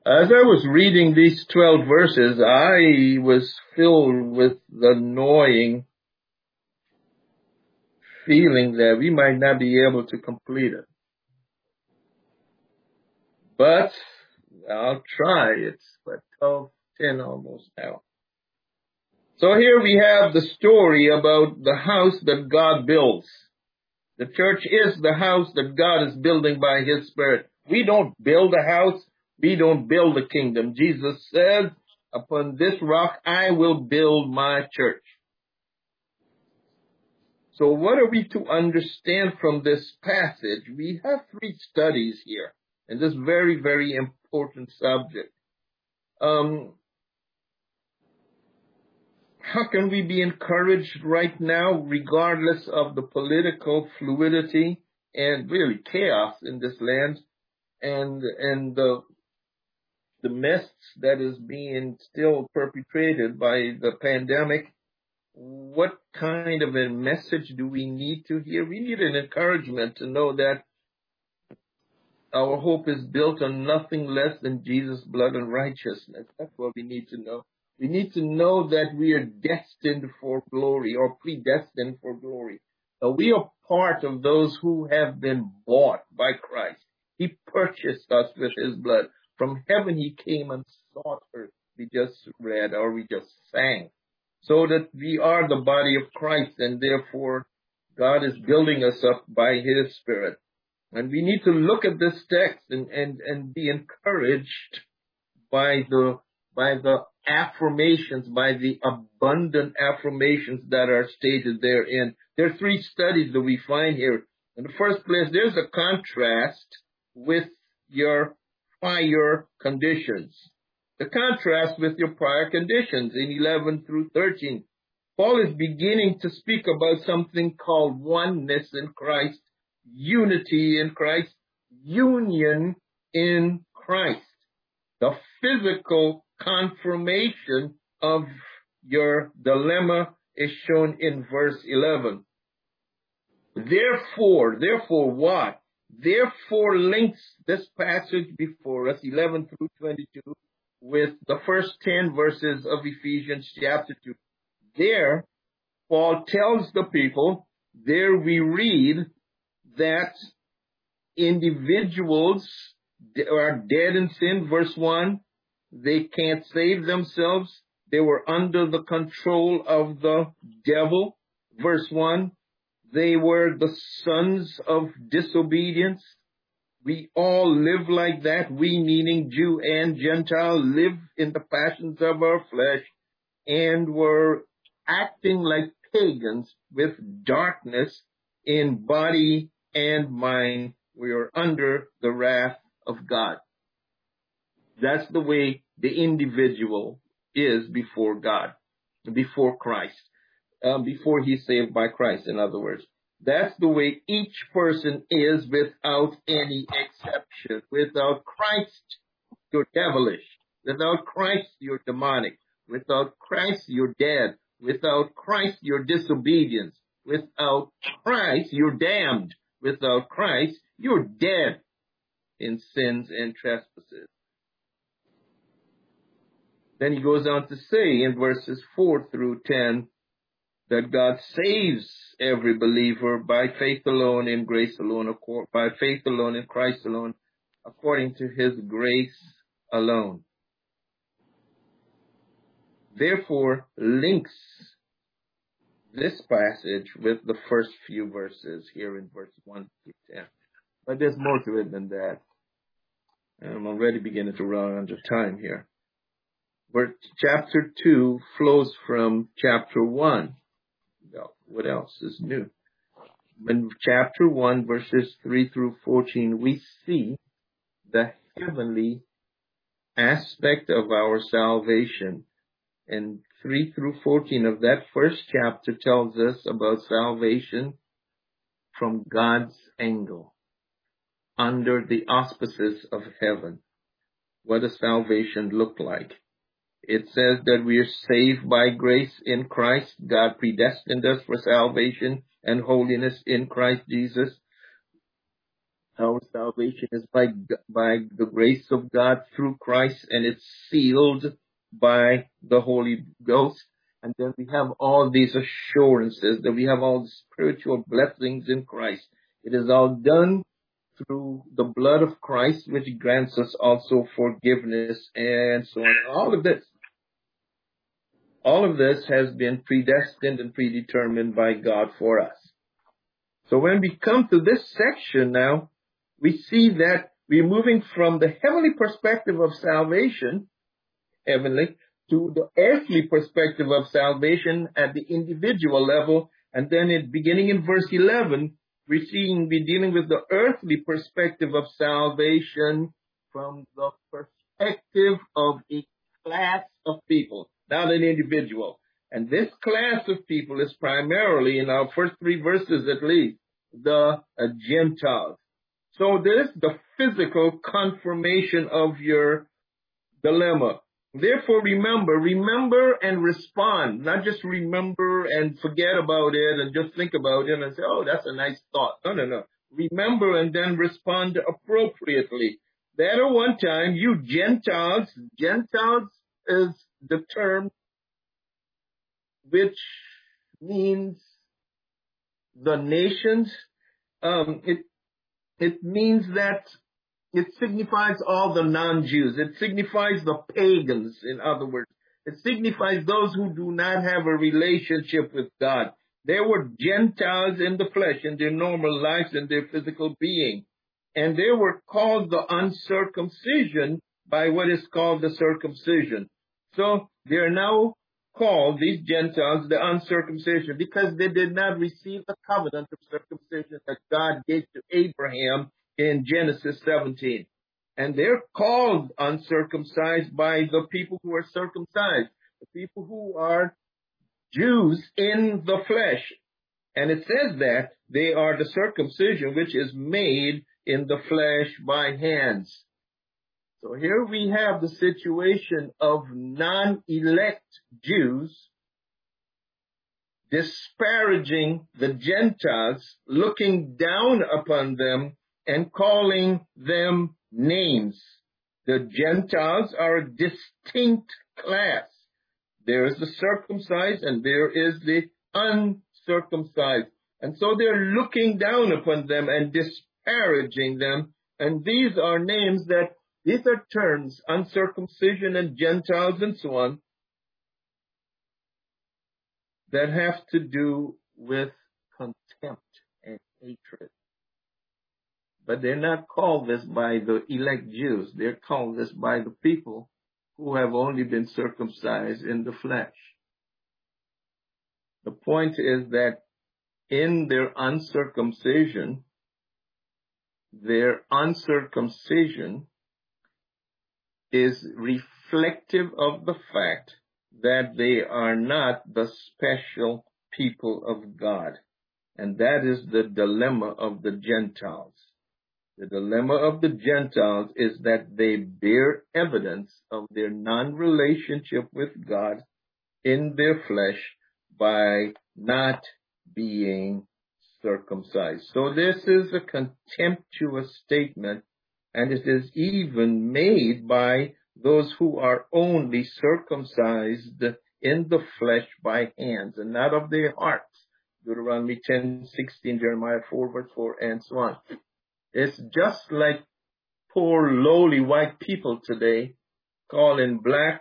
As I was reading these 12 verses, I was filled with the annoying feeling that we might not be able to complete it. But I'll try. It's 12:10 almost now. So here we have the story about the house that God builds. The church is the house that God is building by His Spirit. We don't build a house. We don't build a kingdom. Jesus says, upon this rock I will build my church. So what are we to understand from this passage? We have 3 studies here in this very, very important subject. How can we be encouraged right now, regardless of the political fluidity and really chaos in this land and the mess that is being still perpetrated by the pandemic? What kind of a message do we need to hear? We need an encouragement to know that our hope is built on nothing less than Jesus' blood and righteousness. That's what we need to know. We need to know that we are destined for glory or predestined for glory. We are part of those who have been bought by Christ. He purchased us with His blood. From heaven He came and sought earth. We just read or we just sang. So that we are the body of Christ, and therefore God is building us up by His Spirit. And we need to look at this text and be encouraged by the affirmations, by the abundant affirmations that are stated therein. There are 3 studies that we find here. In the first place, there's a contrast with your prior conditions. The contrast with your prior conditions in 11 through 13. Paul is beginning to speak about something called oneness in Christ, unity in Christ, union in Christ. The physical confirmation of your dilemma is shown in verse 11. Therefore what? Therefore links this passage before us, 11 through 22, with the first 10 verses of Ephesians chapter 2. There, Paul tells the people, there we read that individuals are dead in sin, verse 1. They can't save themselves. They were under the control of the devil, verse 1. They were the sons of disobedience. We all live like that. We, meaning Jew and Gentile, live in the passions of our flesh and were acting like pagans with darkness in body and mind. We are under the wrath of God. That's the way the individual is before God, before Christ, before he's saved by Christ, in other words. That's the way each person is without any exception. Without Christ, you're devilish. Without Christ, you're demonic. Without Christ, you're dead. Without Christ, you're disobedience. Without Christ, you're damned. Without Christ, you're dead in sins and trespasses. Then he goes on to say in verses 4 through 10 that God saves every believer by faith alone, in grace alone, by faith alone, in Christ alone, according to His grace alone. Therefore, links this passage with the first few verses here in verse 1 through 10. But there's more to it than that. I'm already beginning to run under time here. Where chapter 2 flows from chapter 1. Well, what else is new? In chapter 1, verses 3 through 14, we see the heavenly aspect of our salvation. And 3 through 14 of that first chapter tells us about salvation from God's angle, under the auspices of heaven. What does salvation look like? It says that we are saved by grace in Christ. God predestined us for salvation and holiness in Christ Jesus. Our salvation is by the grace of God through Christ, and it's sealed by the Holy Ghost. And then we have all these assurances that we have all the spiritual blessings in Christ. It is all done through the blood of Christ, which grants us also forgiveness and so on. All of this has been predestined and predetermined by God for us. So when we come to this section now, we see that we're moving from the heavenly perspective of salvation, heavenly, to the earthly perspective of salvation at the individual level. And then beginning in verse 11, we're dealing with the earthly perspective of salvation from the perspective of a class of people, not an individual. And this class of people is primarily, in our first three verses at least, the Gentiles. So this is the physical confirmation of your dilemma. Therefore, remember and respond. Not just remember and forget about it and just think about it and say, oh, that's a nice thought. No. Remember and then respond appropriately. That at one time, you Gentiles is the term which means the nations. It means that it signifies all the non-Jews. It signifies the pagans, in other words. It signifies those who do not have a relationship with God. They were Gentiles in the flesh, in their normal lives, in their physical being. And they were called the uncircumcision by what is called the circumcision. So they are now called, these Gentiles, the uncircumcision, because they did not receive the covenant of circumcision that God gave to Abraham in Genesis 17. And they're called uncircumcised by the people who are circumcised, the people who are Jews in the flesh. And it says that they are the circumcision which is made in the flesh by hands. So here we have the situation of non-elect Jews disparaging the Gentiles, looking down upon them and calling them names. The Gentiles are a distinct class. There is the circumcised and there is the uncircumcised. And so they're looking down upon them and disparaging them. And these are names these are terms, uncircumcision and Gentiles and so on, that have to do with contempt and hatred. But they're not called this by the elect Jews. They're called this by the people who have only been circumcised in the flesh. The point is that in their uncircumcision is reflective of the fact that they are not the special people of God. And that is the dilemma of the Gentiles. The dilemma of the Gentiles is that they bear evidence of their non-relationship with God in their flesh by not being circumcised. So this is a contemptuous statement, and it is even made by those who are only circumcised in the flesh by hands and not of their hearts. Deuteronomy 10:16, Jeremiah 4, verse 4, and so on. It's just like poor lowly white people today calling black,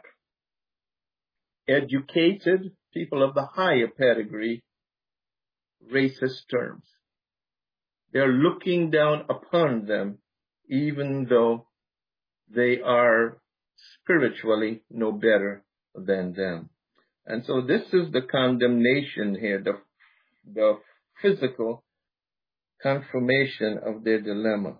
educated people of the higher pedigree racist terms. They're looking down upon them even though they are spiritually no better than them. And so this is the condemnation here, the physical confirmation of their dilemma.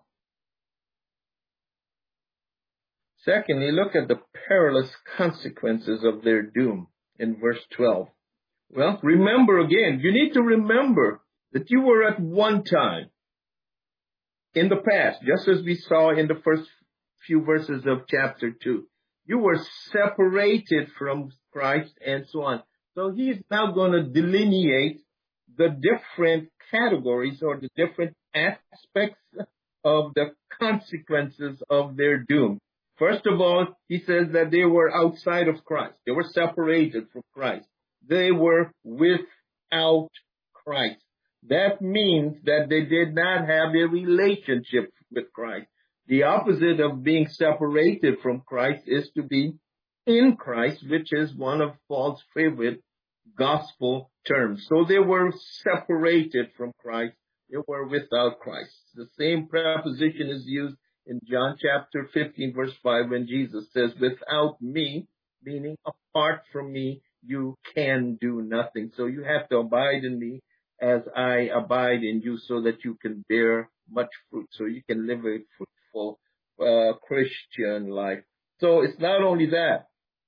Secondly, look at the perilous consequences of their doom in verse 12. Well, remember again, you need to remember that you were at one time in the past, just as we saw in the first few verses of chapter 2. You were separated from Christ and so on. So he's now going to delineate the different categories or the different aspects of the consequences of their doom. First of all, he says that they were outside of Christ. They were separated from Christ. They were without Christ. That means that they did not have a relationship with Christ. The opposite of being separated from Christ is to be in Christ, which is one of Paul's favorite gospel terms. So they were separated from Christ. They were without Christ. The same preposition is used in John chapter 15, verse 5, when Jesus says, without me, meaning apart from me, you can do nothing. So you have to abide in me as I abide in you, so that you can bear much fruit, so you can live a fruitful Christian life. So it's not only that,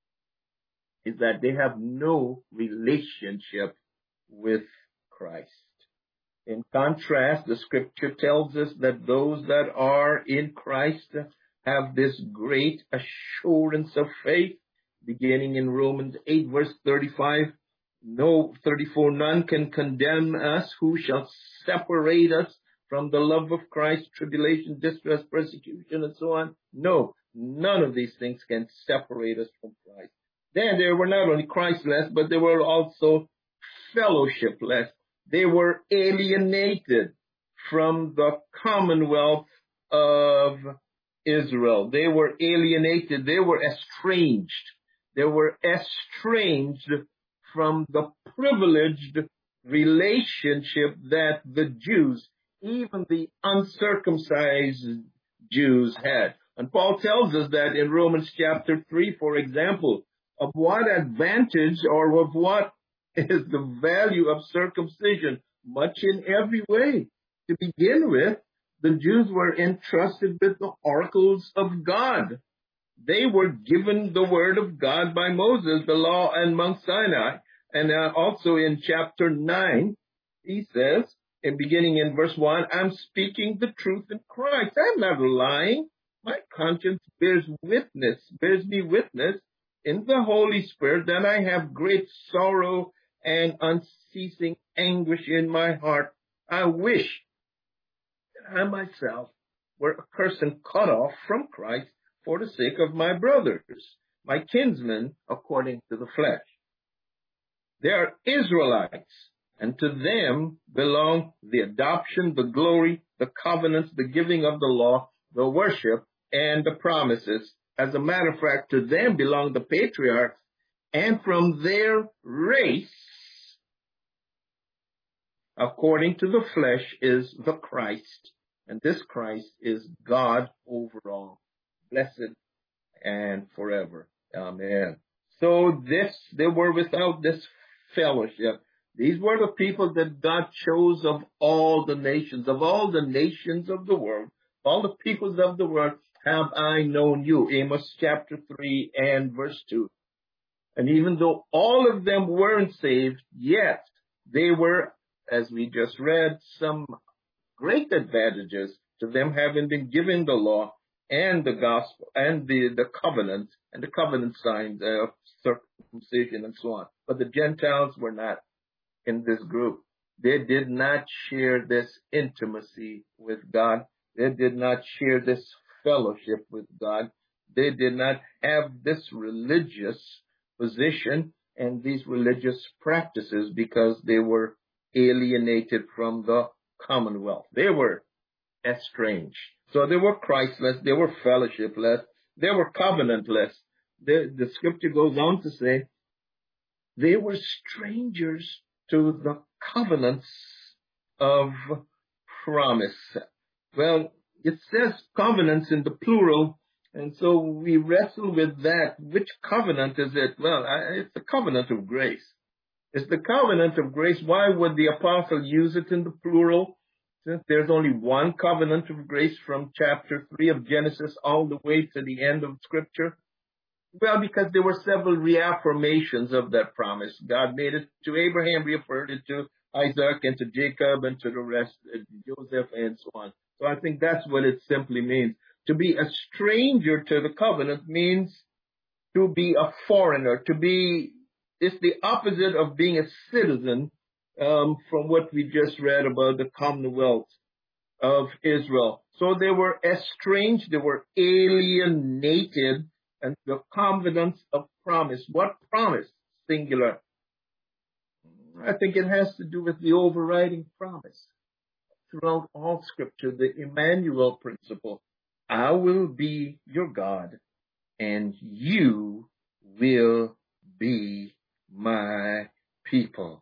is that they have no relationship with Christ. In contrast, the scripture tells us that those that are in Christ have this great assurance of faith, beginning in Romans 8, verse 35. No, 34, none can condemn us. Who shall separate us from the love of Christ? Tribulation, distress, persecution, and so on. No, none of these things can separate us from Christ. Then they were not only Christless, but they were also fellowshipless. They were alienated from the commonwealth of Israel. They were alienated. They were estranged. They were estranged from the privileged relationship that the Jews, even the uncircumcised Jews, had. And Paul tells us that in Romans chapter 3, for example, of what advantage or of what is the value of circumcision? Much in every way. To begin with, the Jews were entrusted with the oracles of God. They were given the word of God by Moses, the law and Mount Sinai. And also in chapter 9, he says, in beginning in verse 1, I'm speaking the truth in Christ. I'm not lying. My conscience bears me witness in the Holy Spirit that I have great sorrow and unceasing anguish in my heart. I wish that I myself were accursed and cut off from Christ for the sake of my brothers, my kinsmen according to the flesh. They are Israelites, and to them belong the adoption, the glory, the covenants, the giving of the law, the worship, and the promises. As a matter of fact, to them belong the patriarchs, and from their race, according to the flesh, is the Christ. And this Christ is God over all, blessed and forever. Amen. So they were without this fellowship. These were the people that God chose of all the nations of the world, all the peoples of the world. Have I known you? Amos chapter 3 and verse 2. And even though all of them weren't saved, yet they were, as we just read, some great advantages to them having been given the law and the gospel and the covenant and the covenant signs of circumcision and so on. But the Gentiles were not in this group. They did not share this intimacy with God. They did not share this fellowship with God. They did not have this religious position and these religious practices because they were alienated from the commonwealth. They were estranged. So they were Christless, they were fellowshipless, they were covenantless. The scripture goes on to say they were strangers to the covenants of promise. Well, it says covenants in the plural, and so we wrestle with that. Which covenant is it? Well, it's the covenant of grace. It's the covenant of grace. Why would the apostle use it in the plural, since there's only one covenant of grace from chapter 3 of Genesis all the way to the end of Scripture? Well, because there were several reaffirmations of that promise. God made it to Abraham, reaffirmed it to Isaac and to Jacob and to the rest, Joseph and so on. So I think that's what it simply means. To be a stranger to the covenant means to be a foreigner, it's the opposite of being a citizen, from what we just read about the commonwealth of Israel. So they were estranged, they were alienated, and the confidence of promise. What promise? Singular. I think it has to do with the overriding promise throughout all scripture, the Emmanuel principle. I will be your God, and you will be my people.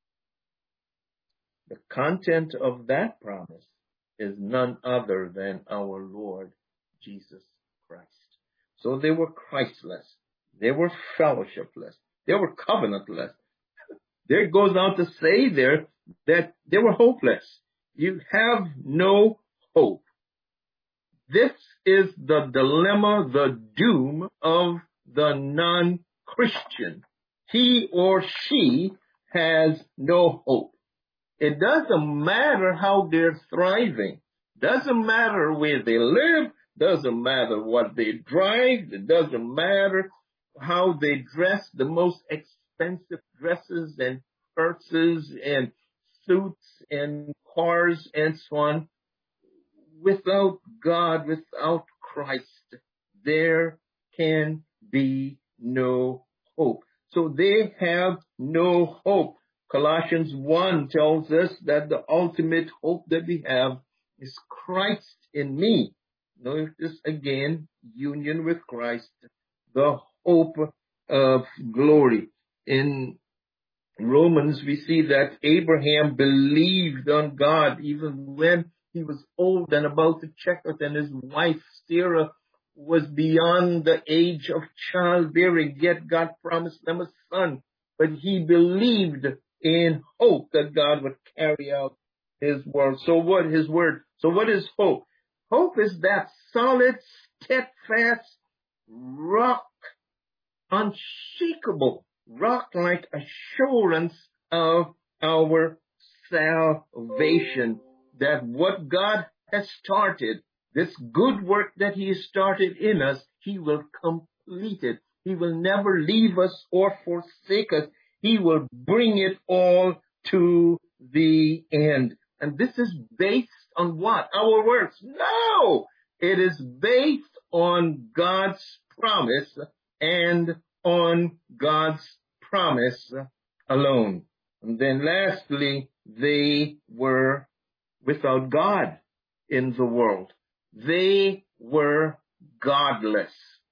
The content of that promise is none other than our Lord Jesus Christ. So they were Christless. They were fellowshipless. They were covenantless. There it goes on to say there that they were hopeless. You have no hope. This is the dilemma, the doom of the non-Christian. He or she has no hope. It doesn't matter how they're thriving. Doesn't matter where they live. Doesn't matter what they drive. It doesn't matter how they dress, the most expensive dresses and purses and suits and cars and so on. Without God, without Christ, there can be no hope. So they have no hope. Colossians 1 tells us that the ultimate hope that we have is Christ in me. Notice again, union with Christ, the hope of glory. In Romans, we see that Abraham believed on God even when he was old and about to check out, and his wife Sarah was beyond the age of childbearing, yet God promised them a son. But he believed in hope that God would carry out his word. So what is hope? Hope is that solid, steadfast, rock, unshakable, rock-like assurance of our salvation, that what God has started, this good work that he has started in us, he will complete it. He will never leave us or forsake us. He will bring it all to the end. And this is based on what? Our works? No! It is based on God's promise and on God's promise alone. And then lastly, they were without God in the world. They were godless.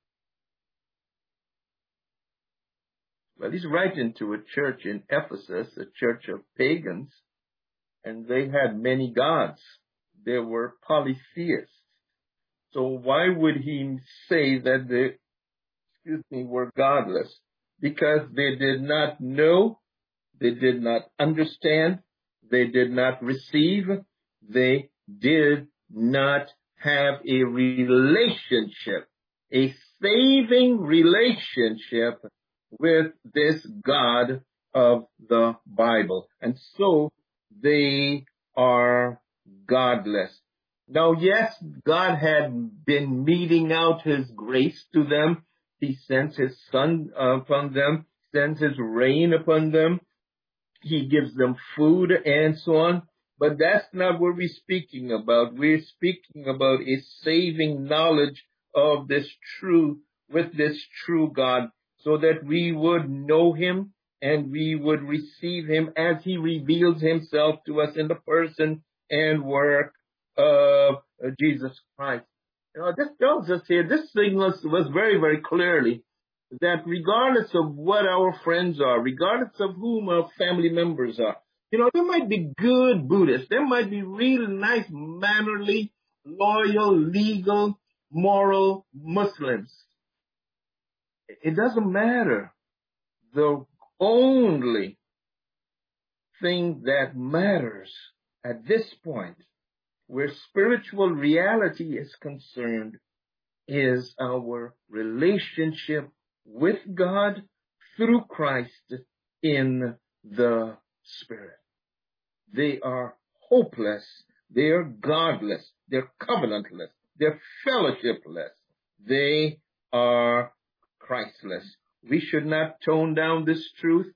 Well, he's writing to a church in Ephesus, a church of pagans, and they had many gods. They were polytheists. So why would he say that they were godless? Because they did not know, they did not understand, they did not receive, they did not have a relationship, a saving relationship with this God of the Bible. And so they are godless. Now, yes, God had been meting out his grace to them. He sends his sun upon them, sends his rain upon them. He gives them food and so on. But that's not what we're speaking about. We're speaking about a saving knowledge of this true God, so that we would know him and we would receive him as he reveals himself to us in the person and work of Jesus Christ. This tells us here, this signals to us very, very clearly that regardless of what our friends are, regardless of whom our family members are, there might be good Buddhists, there might be real nice, mannerly, loyal, legal, moral Muslims. It doesn't matter. The only thing that matters at this point, where spiritual reality is concerned, is our relationship with God through Christ in the Spirit. They are hopeless. They are godless. They're covenantless. They're fellowshipless. They are Christless. We should not tone down this truth.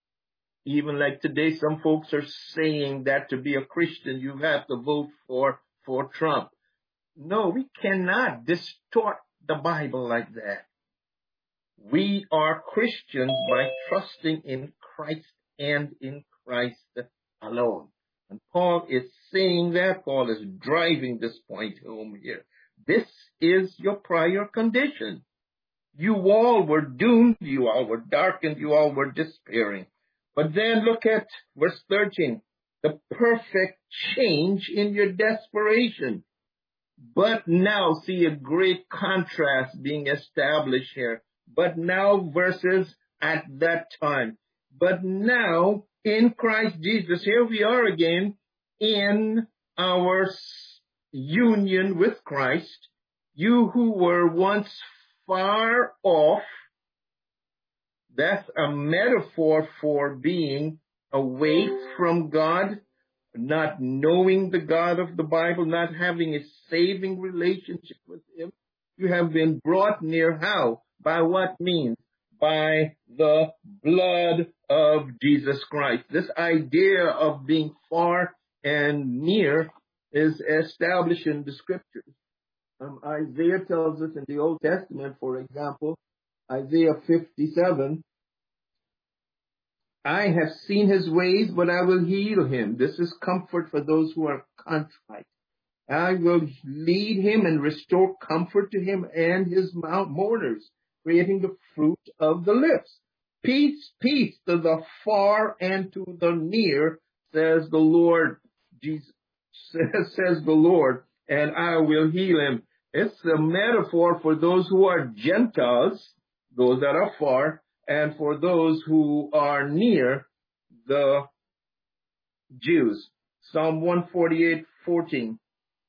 Even like today, some folks are saying that to be a Christian, you have to vote for for Trump. No, we cannot distort the Bible like that. We are Christians by trusting in Christ and in Christ alone. And Paul is saying that. Paul is driving this point home here. This is your prior condition. You all were doomed. You all were darkened. You all were despairing. But then look at verse 13. The perfect change in your desperation. But now, see a great contrast being established here. But now versus at that time. But now in Christ Jesus, here we are again in our union with Christ. You who were once far off, that's a metaphor for being away from God, not knowing the God of the Bible, not having a saving relationship with Him. You have been brought near how? By what means? By the blood of Jesus Christ. This idea of being far and near is established in the scriptures. Isaiah tells us in the Old Testament, for example, Isaiah 57, I have seen his ways, but I will heal him. This is comfort for those who are contrite. I will lead him and restore comfort to him and his mourners, creating the fruit of the lips. Peace, peace to the far and to the near, says the Lord. Jesus says the Lord, and I will heal him. It's a metaphor for those who are Gentiles, those that are far, and for those who are near, the Jews. Psalm 148:14.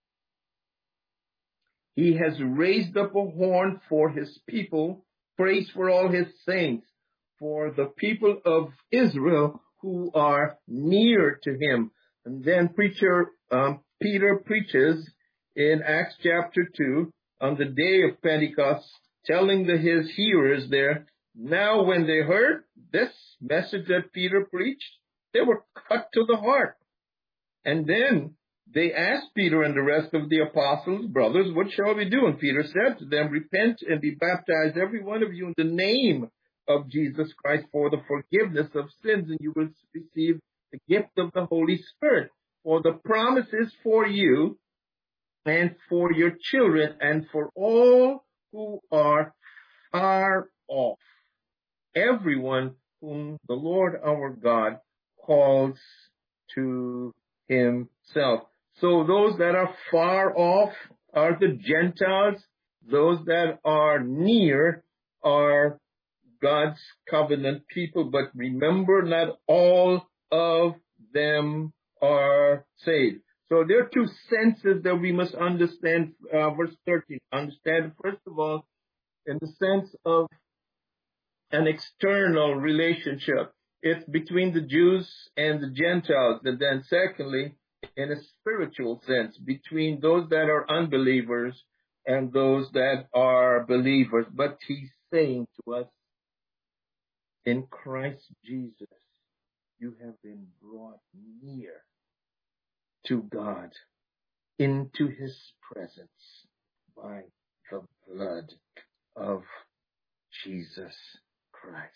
He has raised up a horn for his people, praise for all his saints, for the people of Israel who are near to him. And then Peter preaches in Acts chapter 2 on the day of Pentecost, telling his hearers there, now when they heard this message that Peter preached, they were cut to the heart. And then they asked Peter and the rest of the apostles, brothers, what shall we do? And Peter said to them, repent and be baptized, every one of you, in the name of Jesus Christ for the forgiveness of sins, and you will receive the gift of the Holy Spirit. For the promise is for you and for your children and for all who are far off, everyone whom the Lord our God calls to himself. So those that are far off are the Gentiles. Those that are near are God's covenant people. But remember, not all of them are saved. So there are two senses that we must understand. Verse 13. Understand, first of all, in the sense of an external relationship. It's between the Jews and the Gentiles. And then secondly, in a spiritual sense, between those that are unbelievers and those that are believers. But he's saying to us, in Christ Jesus, you have been brought near to God, into his presence by the blood of Jesus Christ.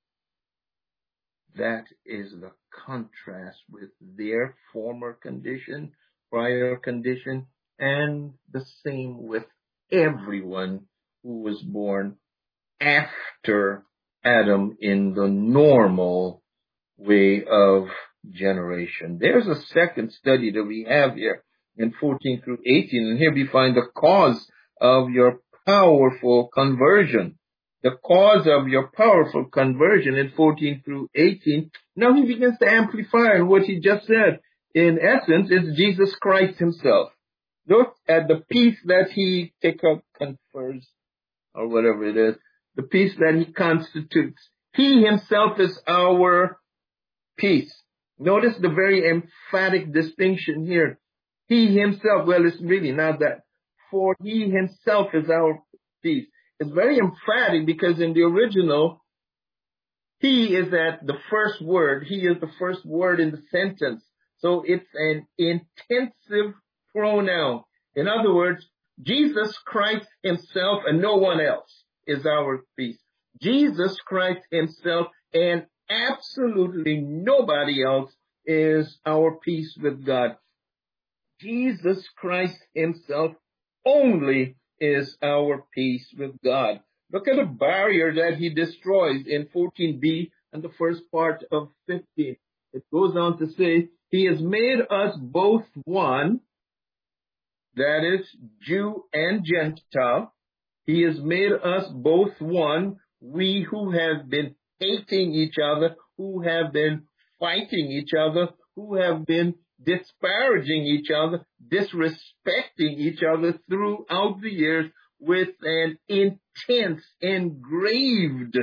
That is the contrast with their former condition, prior condition, and the same with everyone who was born after Adam in the normal way of generation. There's a second study that we have here in 14 through 18, and here we find the cause of your powerful conversion. The cause of your powerful conversion in 14 through 18. Now he begins to amplify what he just said. In essence, it's Jesus Christ himself. Look at the peace that he confers, or whatever it is, the peace that he constitutes. He himself is our peace. Notice the very emphatic distinction here. He himself, well, it's really not that. For he himself is our peace. It's very emphatic because in the original, he is at the first word. He is the first word in the sentence. So it's an intensive pronoun. In other words, Jesus Christ himself and no one else is our peace. Jesus Christ himself and absolutely nobody else is our peace with God. Jesus Christ himself only is our peace with God. Look at the barrier that he destroys in 14b and the first part of 15. It goes on to say, he has made us both one, that is Jew and Gentile. He has made us both one, we who have been hating each other, who have been fighting each other, who have been disparaging each other, disrespecting each other throughout the years with an intense, engraved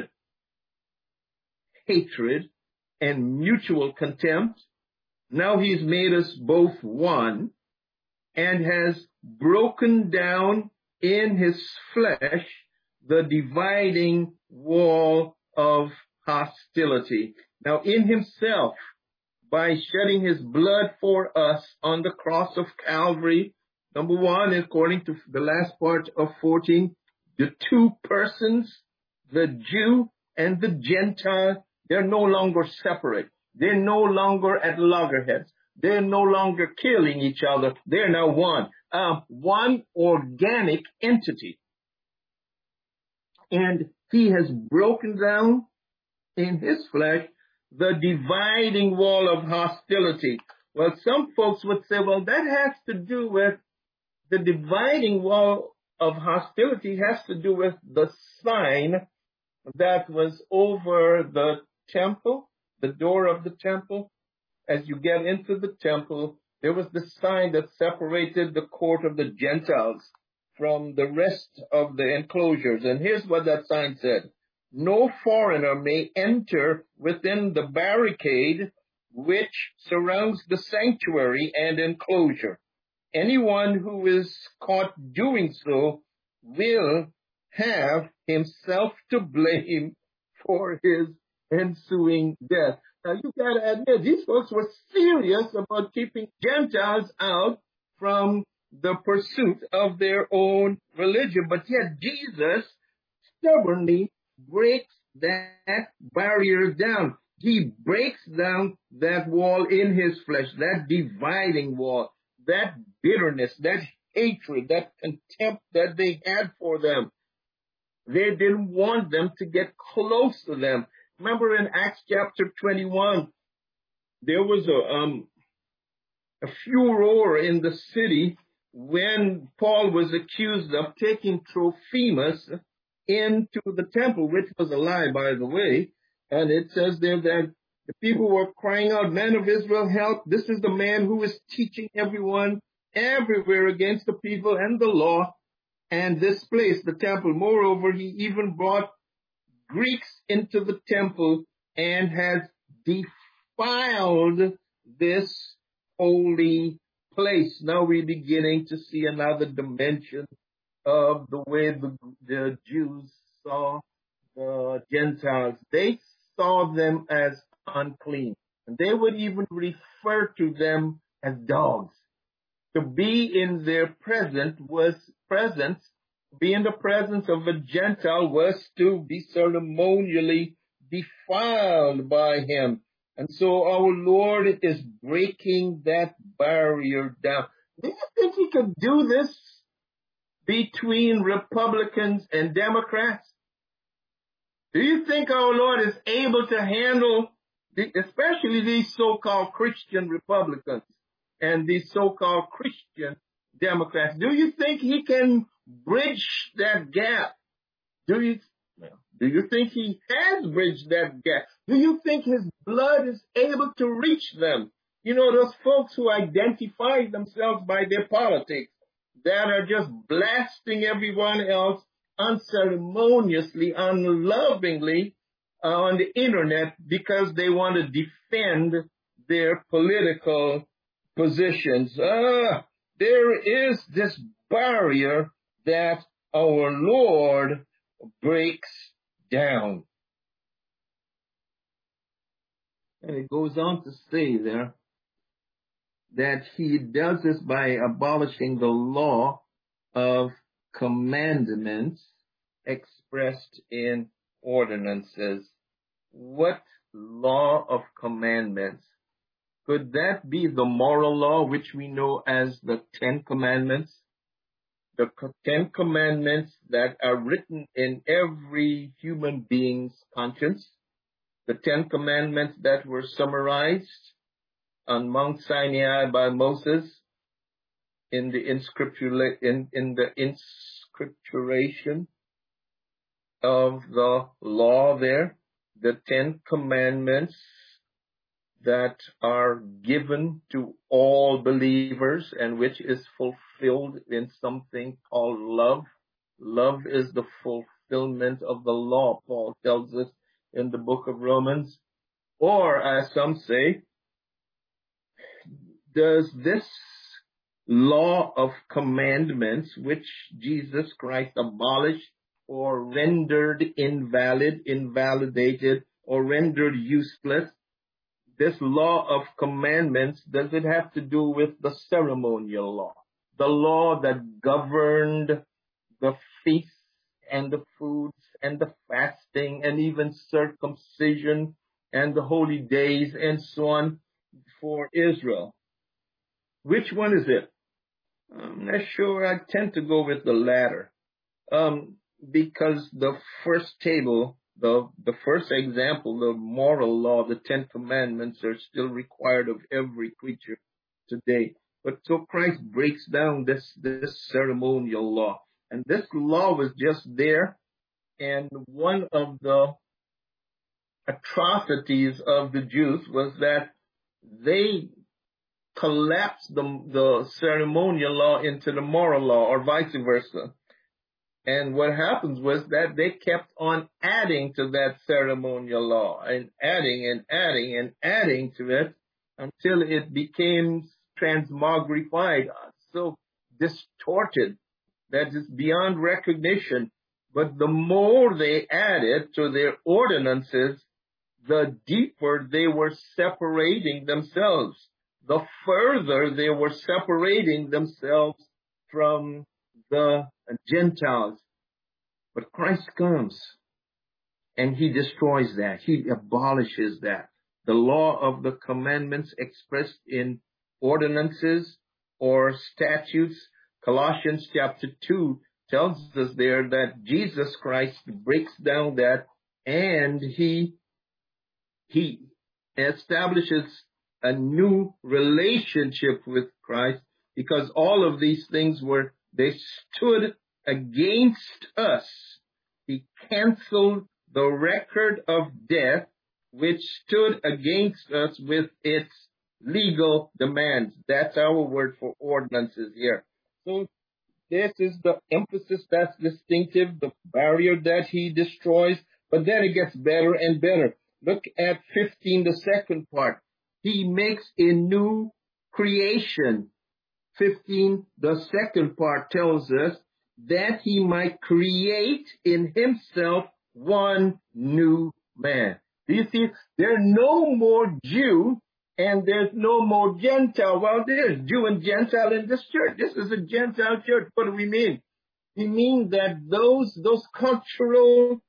hatred and mutual contempt. Now he's made us both one and has broken down in his flesh the dividing wall of hostility. Now in himself, by shedding his blood for us on the cross of Calvary, number one, according to the last part of 14, the two persons, the Jew and the Gentile, they're no longer separate. They're no longer at loggerheads. They're no longer killing each other. They're now one organic entity. And he has broken down in his flesh the dividing wall of hostility. Well, some folks would say, well, that has to do with the dividing wall of hostility has to do with the sign that was over the temple, the door of the temple. As you get into the temple, there was the sign that separated the court of the Gentiles from the rest of the enclosures. And here's what that sign said. No foreigner may enter within the barricade which surrounds the sanctuary and enclosure. Anyone who is caught doing so will have himself to blame for his ensuing death. Now you gotta admit, these folks were serious about keeping Gentiles out from the pursuit of their own religion, but yet Jesus stubbornly breaks that barrier down. He breaks down that wall in his flesh, that dividing wall, that bitterness, that hatred, that contempt that they had for them. They didn't want them to get close to them. Remember in Acts chapter 21, there was a furor in the city when Paul was accused of taking Trophimus into the temple, which was a lie, by the way. And it says there that the people were crying out, "Men of Israel, help. This is the man who is teaching everyone everywhere against the people and the law and this place, the temple. Moreover, he even brought Greeks into the temple and has defiled this holy place." Now we're beginning to see another dimension of the way the Jews saw the Gentiles. They saw them as unclean. And they would even refer to them as dogs. To be in their presence, be in the presence of a Gentile was to be ceremonially defiled by him. And so our Lord is breaking that barrier down. Do you think he could do this between Republicans and Democrats? Do you think our Lord is able to handle, especially these so-called Christian Republicans and these so-called Christian Democrats? Do you think he can bridge that gap? Do you think he has bridged that gap? Do you think his blood is able to reach them? You know, those folks who identify themselves by their politics that are just blasting everyone else unceremoniously, unlovingly on the internet because they want to defend their political positions. There is this barrier that our Lord breaks down. And it goes on to say there, that he does this by abolishing the law of commandments expressed in ordinances. What law of commandments? Could that be the moral law, which we know as the Ten Commandments? The Ten Commandments that are written in every human being's conscience. The Ten Commandments that were summarized on Mount Sinai by Moses in the inscripturation of the law there. The Ten Commandments that are given to all believers and which is fulfilled in something called love. Love is the fulfillment of the law, Paul tells us in the book of Romans. Or, as some say, does this law of commandments, which Jesus Christ abolished or rendered invalid, invalidated, or rendered useless, this law of commandments, does it have to do with the ceremonial law? The law that governed the feasts and the foods and the fasting and even circumcision and the holy days and so on for Israel? Which one is it? I'm not sure. I tend to go with the latter. Because the first table, the first example, the moral law, the Ten Commandments are still required of every creature today. But so Christ breaks down this ceremonial law. And this law was just there. And one of the atrocities of the Jews was that they collapsed the ceremonial law into the moral law, or vice versa. And what happens was that they kept on adding to that ceremonial law and adding and adding and adding to it until it became transmogrified, so distorted that is beyond recognition. But the more they added to their ordinances, the deeper they were separating themselves, the further they were separating themselves from the Gentiles. But Christ comes and he destroys that. He abolishes that. The law of the commandments expressed in ordinances or statutes. Colossians chapter 2 tells us there that Jesus Christ breaks down that and he establishes a new relationship with Christ, because all of these things they stood against us. He canceled the record of death which stood against us with its legal demands. That's our word for ordinances here. So this is the emphasis that's distinctive, the barrier that he destroys. But then it gets better and better. Look at 15, the second part. He makes a new creation. 15, the second part tells us that he might create in himself one new man. Do you see? There's no more Jew and there's no more Gentile. Well, there's Jew and Gentile in this church. This is a Gentile church. What do we mean? We mean that those cultural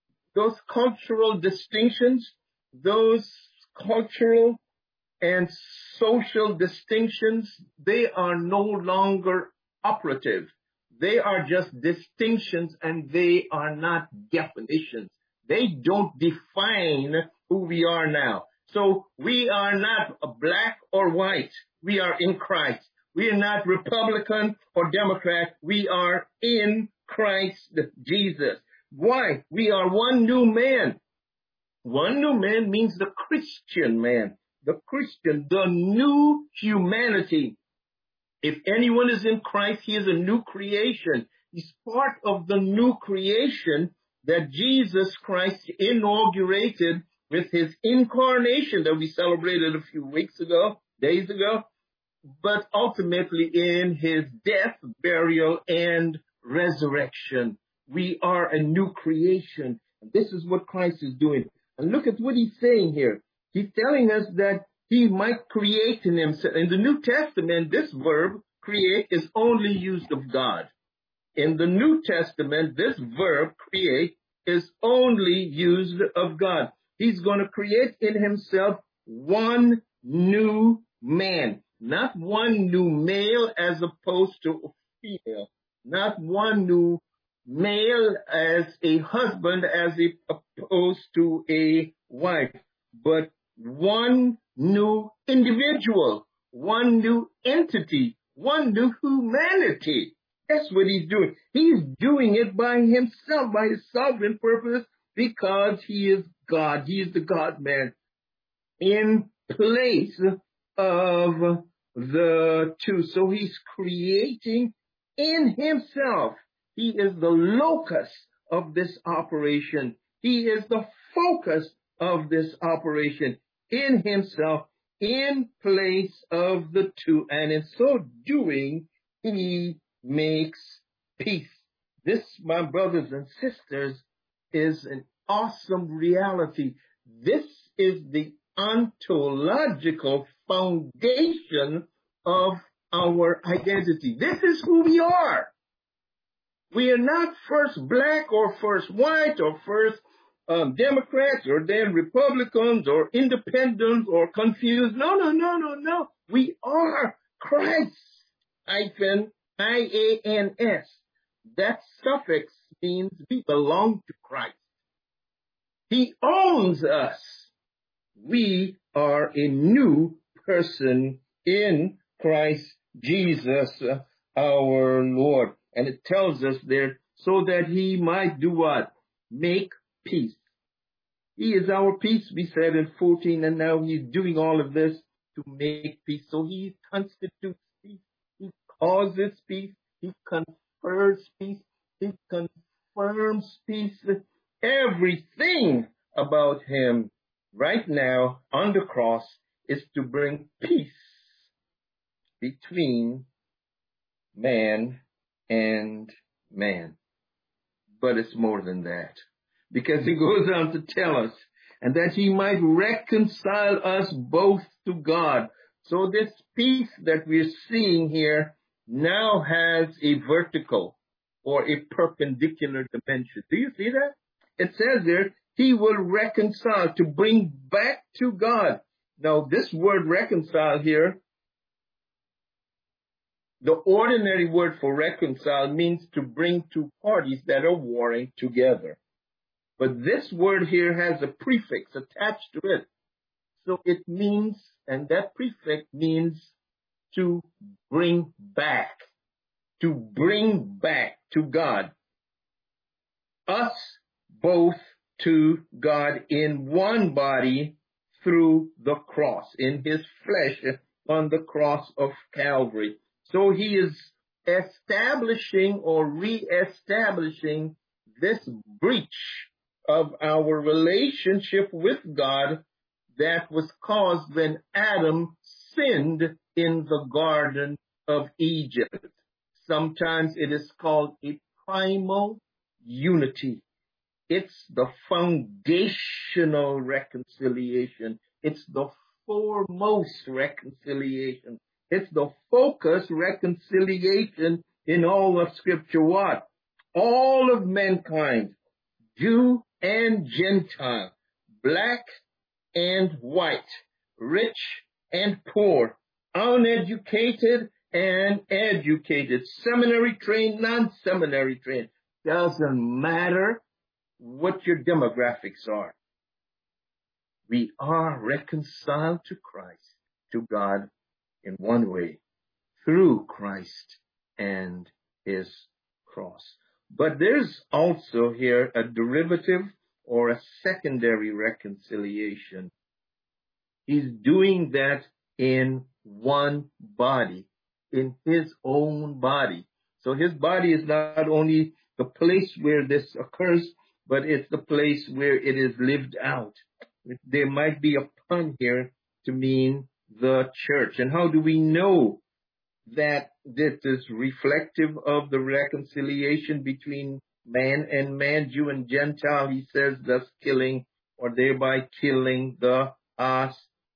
distinctions, those cultural and social distinctions, they are no longer operative. They are just distinctions and they are not definitions. They don't define who we are now. So we are not black or white. We are in Christ. We are not Republican or Democrat. We are in Christ Jesus. Why? We are one new man. One new man means the Christian man. The Christian, the new humanity. If anyone is in Christ, he is a new creation. He's part of the new creation that Jesus Christ inaugurated with his incarnation that we celebrated a few days ago, but ultimately in his death, burial, and resurrection. We are a new creation. This is what Christ is doing. And look at what he's saying here. He's telling us that he might create in himself. In the New Testament, this verb, create, is only used of God. In the New Testament, this verb, create, is only used of God. He's going to create in himself one new man, not one new male as opposed to a female, not one new male as a husband as opposed to a wife, but one new individual, one new entity, one new humanity. That's what he's doing. He's doing it by himself, by his sovereign purpose, because he is God. He is the God-man in place of the two. So he's creating in himself. He is the locus of this operation. He is the focus of this operation in himself, in place of the two. And in so doing, he makes peace. This, my brothers and sisters, is an awesome reality. This is the ontological foundation of our identity. This is who we are. We are not first black or first white or first Democrats or then Republicans or independents or confused. No. We are Christ IANS. That suffix means we belong to Christ. He owns us. We are a new person in Christ Jesus, our Lord. And it tells us there, so that he might do what? Make peace. He is our peace, we said in 14, and now he's doing all of this to make peace. So he constitutes peace. He causes peace. He confers peace. He confirms peace. Everything about him right now on the cross is to bring peace between man and man. But it's more than that, because he goes on to tell us, and that he might reconcile us both to God. So this peace that we're seeing here now has a vertical or a perpendicular dimension. Do you see that? It says there, he will reconcile, to bring back to God. Now, this word reconcile here, the ordinary word for reconcile means to bring two parties that are warring together. But this word here has a prefix attached to it. So it means, and that prefix means to bring back to God. Us both to God in one body through the cross, in his flesh on the cross of Calvary. So he is establishing or reestablishing this breach of our relationship with God that was caused when Adam sinned in the Garden of Egypt. Sometimes it is called a primal unity. It's the foundational reconciliation. It's the foremost reconciliation. It's the focus reconciliation in all of Scripture. What? All of mankind, Jew and Gentile, black and white, rich and poor, uneducated and educated, seminary trained, non-seminary trained. Doesn't matter what your demographics are. We are reconciled to Christ, to God, in one way, through Christ and his cross. But there's also here a derivative or a secondary reconciliation. He's doing that in one body, in his own body. So his body is not only the place where this occurs, but it's the place where it is lived out. There might be a pun here to mean the church. And how do we know that this is reflective of the reconciliation between man and man, Jew and Gentile? He says, thus killing or thereby killing the us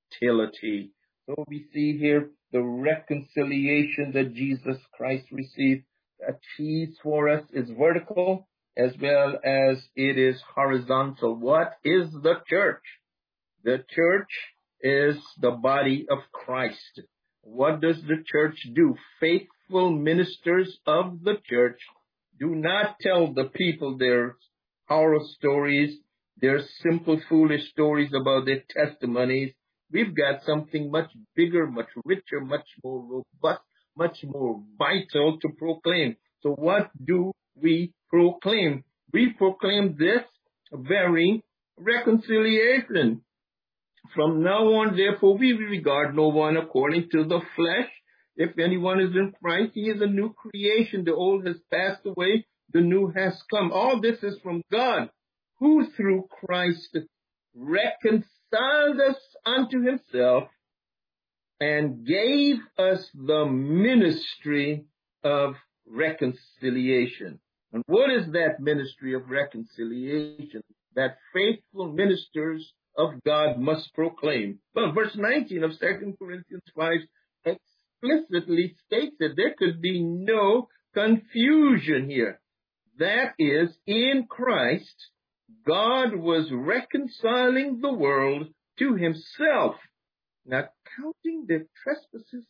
hostility. So we see here the reconciliation that Jesus Christ received, achieves for us is vertical as well as it is horizontal. What is the church? The church is the body of Christ. What does the church do? Faithful ministers of the church do not tell the people their horror stories, their simple, foolish stories about their testimonies. We've got something much bigger, much richer, much more robust, much more vital to proclaim. So what do we proclaim? We proclaim this very reconciliation. From now on, therefore, we regard no one according to the flesh. If anyone is in Christ, he is a new creation. The old has passed away, the new has come. All this is from God, who through Christ reconciled us unto himself and gave us the ministry of reconciliation. And what is that ministry of reconciliation that faithful ministers of God must proclaim? Well, verse 19 of 2 Corinthians 5 explicitly states that there could be no confusion here. That is, in Christ, God was reconciling the world to himself, not counting their trespasses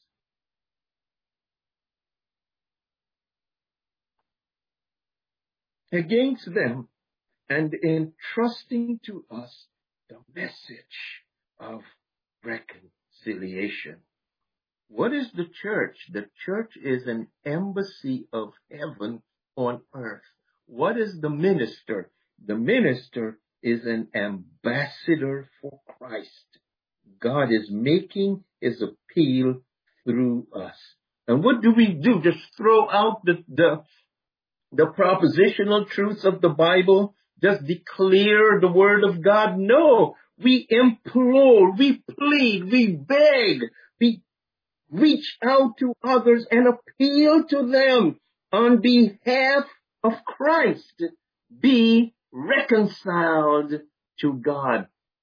against them, and entrusting to us the message of reconciliation. What is the church? The church is an embassy of heaven on earth. What is the minister? The minister is an ambassador for Christ. God is making his appeal through us. And what do we do? Just throw out the propositional truths of the Bible? Just declare the word of God? No. We implore, we plead, we beg, we reach out to others and appeal to them on behalf of Christ. Be reconciled to God.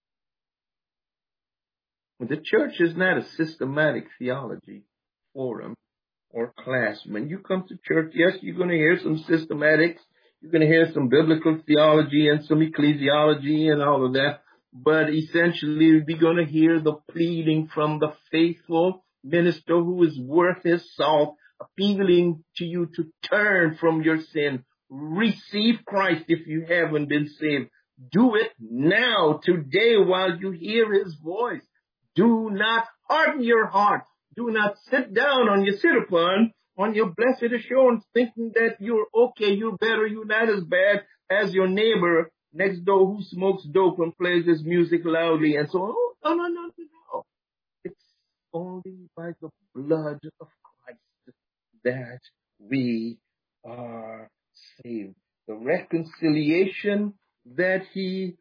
The church is not a systematic theology forum or class. When you come to church, yes, you're going to hear some systematics. You're going to hear some biblical theology and some ecclesiology and all of that. But essentially, we're going to hear the pleading from the faithful minister who is worth his salt, appealing to you to turn from your sin. Receive Christ if you haven't been saved. Do it now, today, while you hear his voice. Do not harden your heart. Do not sit down on your sit-upon, on your blessed assurance, thinking that you're okay, you're better, you're not as bad as your neighbor next door who smokes dope and plays his music loudly and so on. Oh, no. It's only by the blood of Christ that we are saved. The reconciliation that he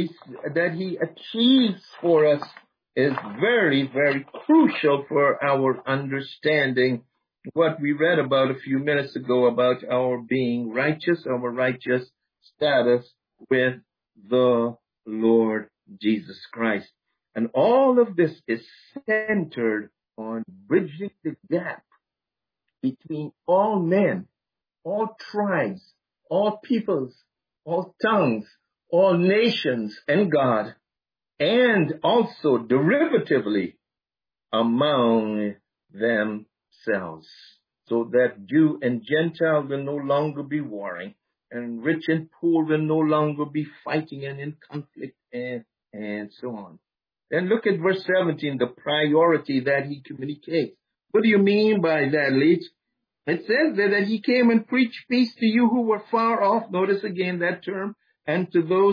achieves for us is very, very crucial for our understanding what we read about a few minutes ago about our being righteous, our righteous status with the Lord Jesus Christ. And all of this is centered on bridging the gap between all men, all tribes, all peoples, all tongues, all nations and God, and also derivatively among themselves, so that Jew and Gentile will no longer be warring, and rich and poor will no longer be fighting and in conflict, and so on. Then look at verse 17, the priority that he communicates. What do you mean by that, Leach? It says that he came and preached peace to you who were far off. Notice again that term. And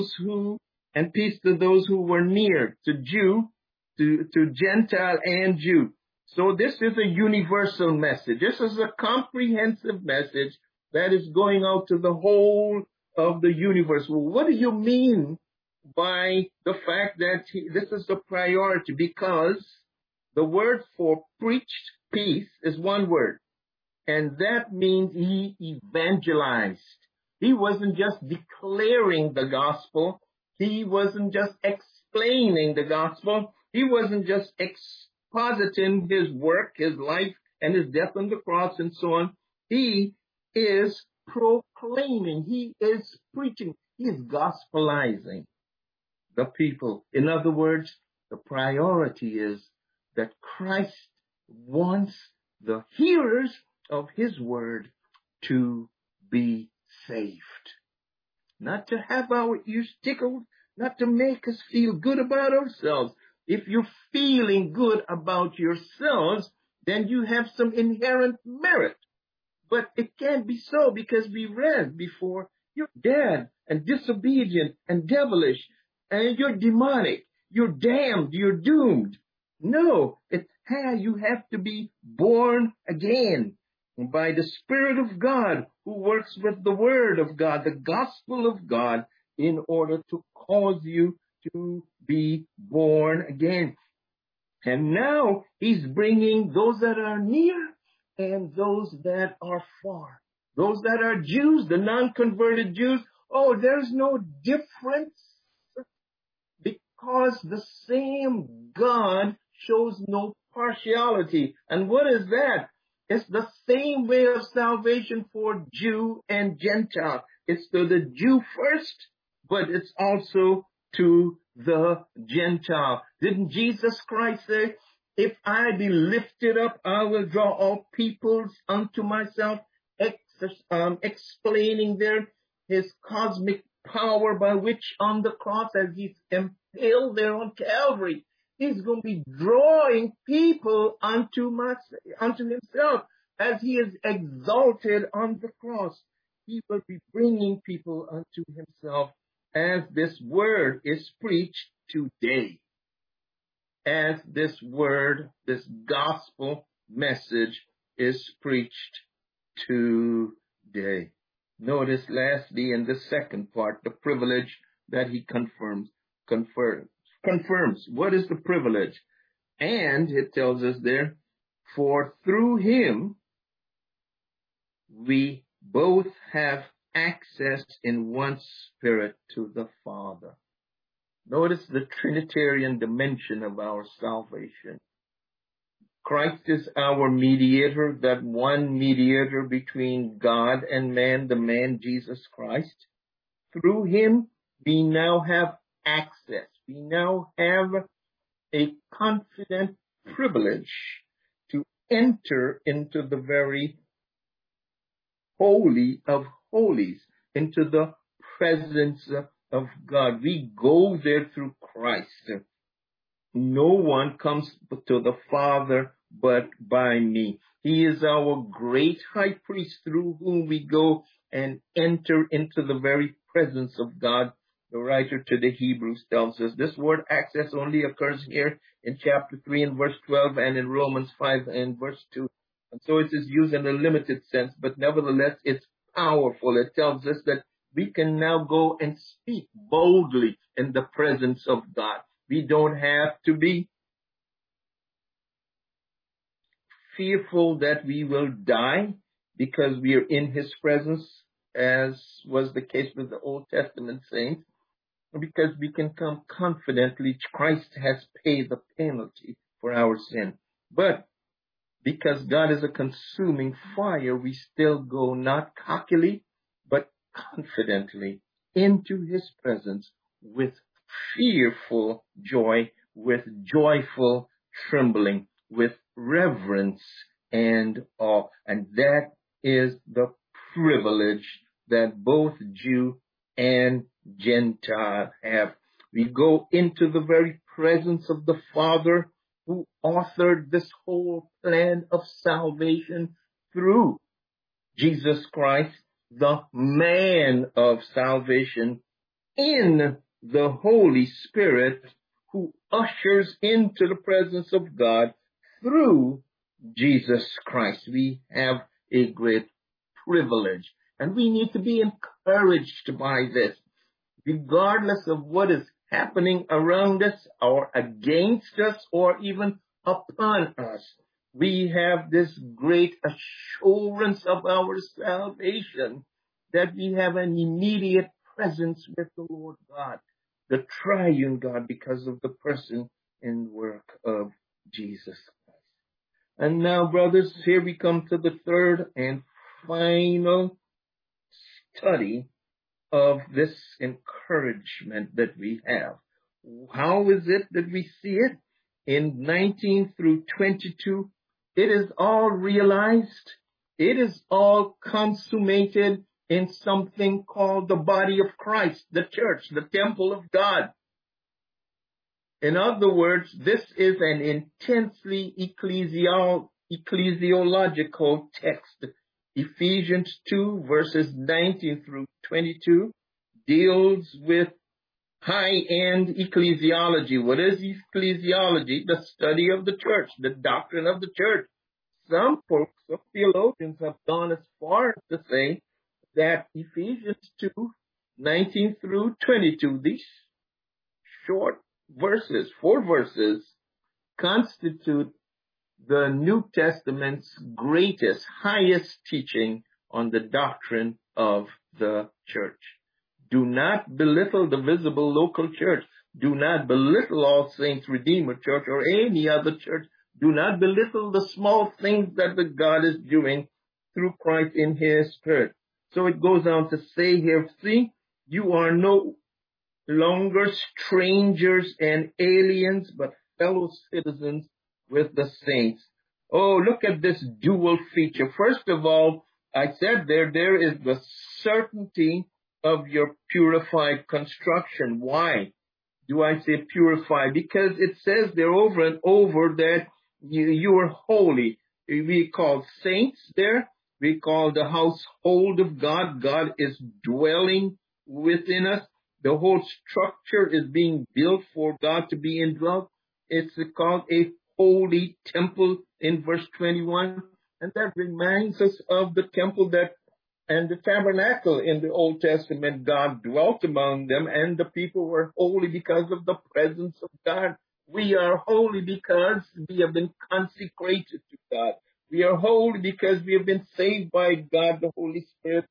peace to those who were near, to Jew, to Gentile and Jew. So this is a universal message. This is a comprehensive message that is going out to the whole of the universe. Well, what do you mean by the fact that this is the priority? Because the word for preached peace is one word, and that means he evangelized. He wasn't just declaring the gospel. He wasn't just explaining the gospel. He wasn't just expositing his work, his life, and his death on the cross and so on. He is proclaiming. He is preaching. He is gospelizing the people. In other words, the priority is that Christ wants the hearers of his word to be saved. Not to have our ears tickled, not to make us feel good about ourselves. If you're feeling good about yourselves, then you have some inherent merit. But it can't be so, because we read before, you're dead and disobedient and devilish, and you're demonic, you're damned, you're doomed. No, you have to be born again by the Spirit of God, who works with the Word of God, the gospel of God, in order to cause you to be born again. And now he's bringing those that are near and those that are far. Those that are Jews, the non-converted Jews, there's no difference, because the same God shows no partiality. And what is that? It's the same way of salvation for Jew and Gentile. It's to the Jew first, but it's also to the Gentile. Didn't Jesus Christ say, if I be lifted up, I will draw all peoples unto myself, explaining there his cosmic power by which on the cross, as he's impaled there on Calvary, he's going to be drawing people unto himself. As he is exalted on the cross, he will be bringing people unto himself, as this word is preached today. As this word, this gospel message is preached today. Notice lastly in the second part, the privilege that he confirms. What is the privilege? And it tells us there, for through him we both have access in one Spirit to the Father. Notice the Trinitarian dimension of our salvation. Christ is our mediator, that one mediator between God and man, the man Jesus Christ. Through him, we now have access. We now have a confident privilege to enter into the very holy of holies, into the presence of God. We go there through Christ. No one comes to the Father but by me. He is our great high priest, through whom we go and enter into the very presence of God. The writer to the Hebrews tells us this word access only occurs here in chapter 3 and verse 12, and in Romans 5 and verse 2. And so it is used in a limited sense, but nevertheless it's powerful. It tells us that we can now go and speak boldly in the presence of God. We don't have to be fearful that we will die because we are in his presence, as was the case with the Old Testament saints, because we can come confidently. Christ has paid the penalty for our sin. But because God is a consuming fire, we still go not cockily, but confidently into his presence with fearful joy, with joyful trembling, with reverence and awe. And that is the privilege that both Jew and Gentile have. We go into the very presence of the Father, who authored this whole plan of salvation through Jesus Christ, the man of salvation, in the Holy Spirit, who ushers into the presence of God through Jesus Christ. We have a great privilege, and we need to be encouraged by this, regardless of what is happening around us or against us or even upon us. We have this great assurance of our salvation, that we have an immediate presence with the Lord God, the triune God, because of the person and work of Jesus Christ. And now, brothers, here we come to the third and final study of this encouragement that we have. How is it that we see it? In 19 through 22, it is all realized. It is all consummated in something called the body of Christ, the church, the temple of God. In other words, this is an intensely ecclesiological text. Ephesians 2 verses 19 through 22 deals with high-end ecclesiology. What is ecclesiology? The study of the church, the doctrine of the church. Some folks, some theologians have gone as far as to say that Ephesians 2, 19 through 22, these short verses, 4 verses, constitute the New Testament's greatest, highest teaching on the doctrine of the church. Do not belittle the visible local church. Do not belittle All Saints Redeemer Church or any other church. Do not belittle the small things that the God is doing through Christ in His Spirit. So it goes on to say here, see, you are no longer strangers and aliens, but fellow citizens with the saints. Oh, look at this dual feature. First of all, I said there is the certainty of your purified construction. Why do I say purified? Because it says there over and over that you are holy. We call saints there. We call the household of God. God is dwelling within us. The whole structure is being built for God to be indwelt. It's called a holy temple in verse 21. And that reminds us of the temple and the tabernacle in the Old Testament. God dwelt among them, and the people were holy because of the presence of God. We are holy because we have been consecrated to God. We are holy because we have been saved by God, the Holy Spirit,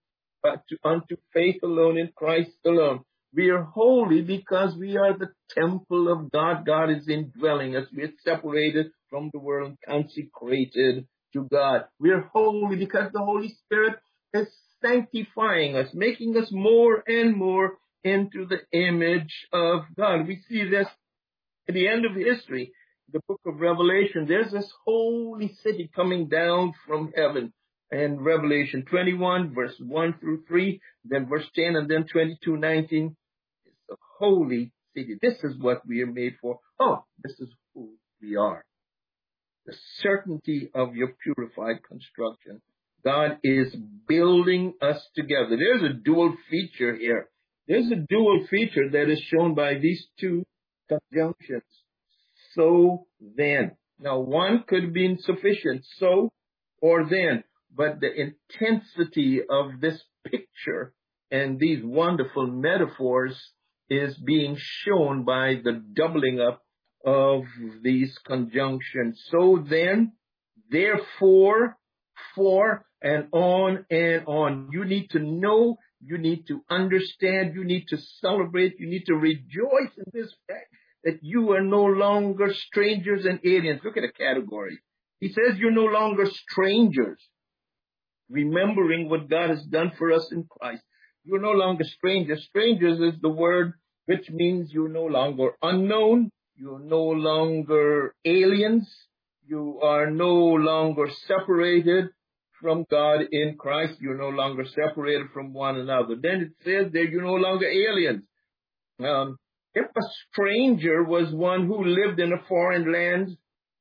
unto faith alone in Christ alone. We are holy because we are the temple of God. God is indwelling us. We are separated from the world, consecrated to God. We are holy because the Holy Spirit is sanctifying us, making us more and more into the image of God. We see this at the end of history, the book of Revelation. There's this holy city coming down from heaven. And Revelation 21, verse 1 through 3, then verse 10, and then 22, 19. It's the holy city. This is what we are made for. Oh, this is who we are. The certainty of your purified construction. God is building us together. There's a dual feature here. There's a dual feature that is shown by these two conjunctions. So then. Now, one could be insufficient, so or then. But the intensity of this picture and these wonderful metaphors is being shown by the doubling up of these conjunctions. So then, therefore, for, and on and on. You need to know, you need to understand, you need to celebrate, you need to rejoice in this fact that you are no longer strangers and aliens. Look at the category. He says you're no longer strangers, remembering what God has done for us in Christ. You're no longer strangers. Strangers is the word which means you're no longer unknown. You're no longer aliens. You are no longer separated from God in Christ. You're no longer separated from one another. Then it says that you're no longer aliens. If a stranger was one who lived in a foreign land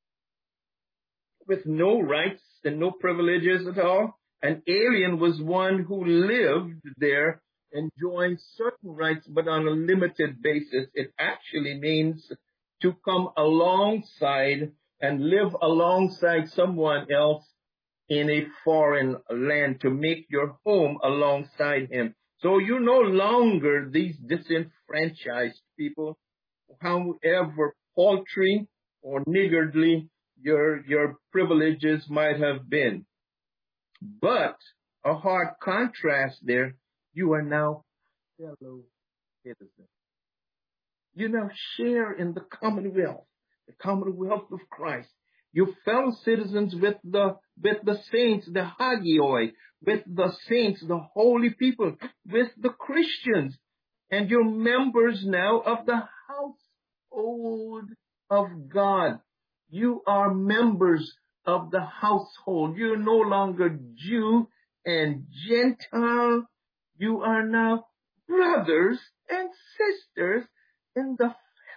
with no rights and no privileges at all, an alien was one who lived there enjoying certain rights but on a limited basis. It actually means to come alongside and live alongside someone else in a foreign land, to make your home alongside him. So you're no longer these disenfranchised people, however paltry or niggardly your privileges might have been. But a hard contrast there, you are now fellow citizens. You now share in the commonwealth the commonwealth of Christ. You fellow citizens with the saints, the hagioi, with the saints, the holy people, with the Christians, and you're members now of the household of God. You are members of the household. You're no longer Jew and Gentile. You are now brothers and sisters in the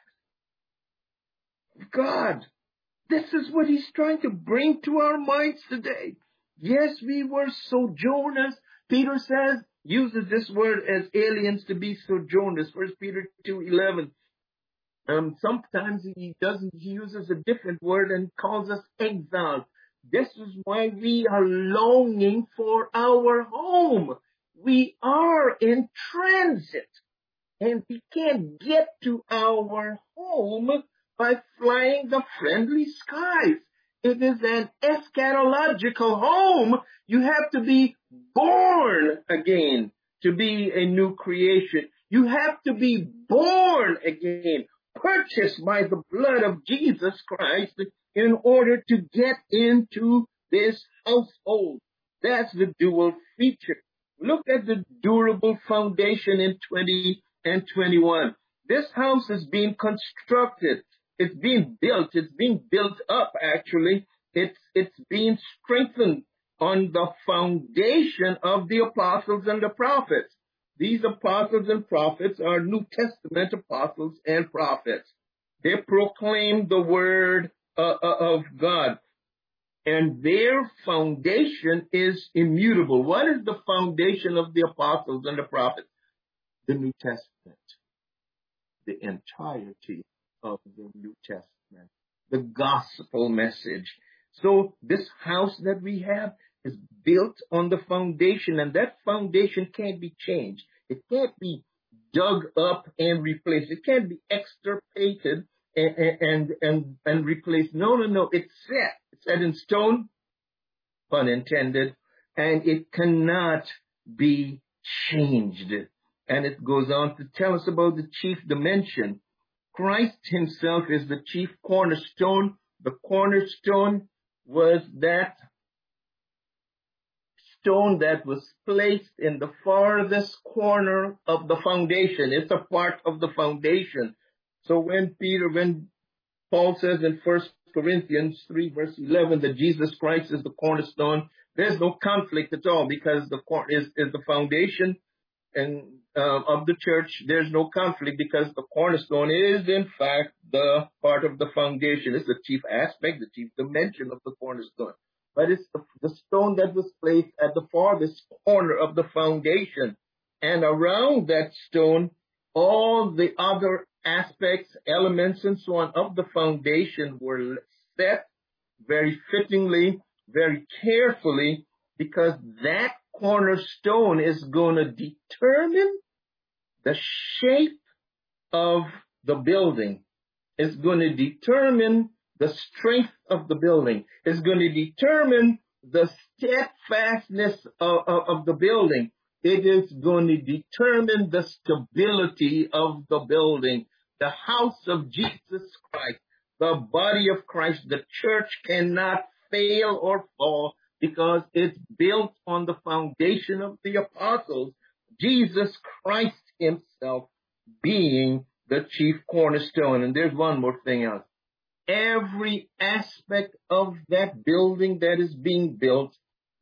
family of God. This is what he's trying to bring to our minds today. Yes, we were sojourners. Peter says, uses this word as aliens to be sojourners. 1 Peter 2:11. Sometimes he uses a different word and calls us exiles. This is why we are longing for our home. We are in transit, and we can't get to our home by flying the friendly skies. It is an eschatological home. You have to be born again to be a new creation. You have to be born again, purchased by the blood of Jesus Christ in order to get into this household. That's the dual feature. Look at the durable foundation in 20 and 21. This house is being constructed. It's being built. It's being built up, actually. It's being strengthened on the foundation of the apostles and the prophets. These apostles and prophets are New Testament apostles and prophets. They proclaim the word of God. And their foundation is immutable. What is the foundation of the apostles and the prophets? The New Testament. The entirety of the New Testament. The gospel message. So this house that we have is built on the foundation, and that foundation can't be changed. It can't be dug up and replaced. It can't be extirpated and replaced. No. It's set. It's set in stone, pun intended, and it cannot be changed. And it goes on to tell us about the chief dimension. Christ himself is the chief cornerstone. The cornerstone was that stone that was placed in the farthest corner of the foundation. It's a part of the foundation. So when Paul says in 1 Corinthians 3 verse 11 that Jesus Christ is the cornerstone, there's no conflict at all, because the is the foundation and of the church. There's no conflict because the cornerstone is in fact the part of the foundation. It's the chief aspect, the chief dimension of the cornerstone. But it's the stone that was placed at the farthest corner of the foundation. And around that stone, all the other aspects, elements, and so on of the foundation were set very fittingly, very carefully, because that cornerstone is going to determine the shape of the building. It's going to determine the strength of the building. It's going to determine the steadfastness of the building. It is going to determine the stability of the building. The house of Jesus Christ, the body of Christ, the church cannot fail or fall because it's built on the foundation of the apostles, Jesus Christ himself being the chief cornerstone. And there's one more thing else. Every aspect of that building that is being built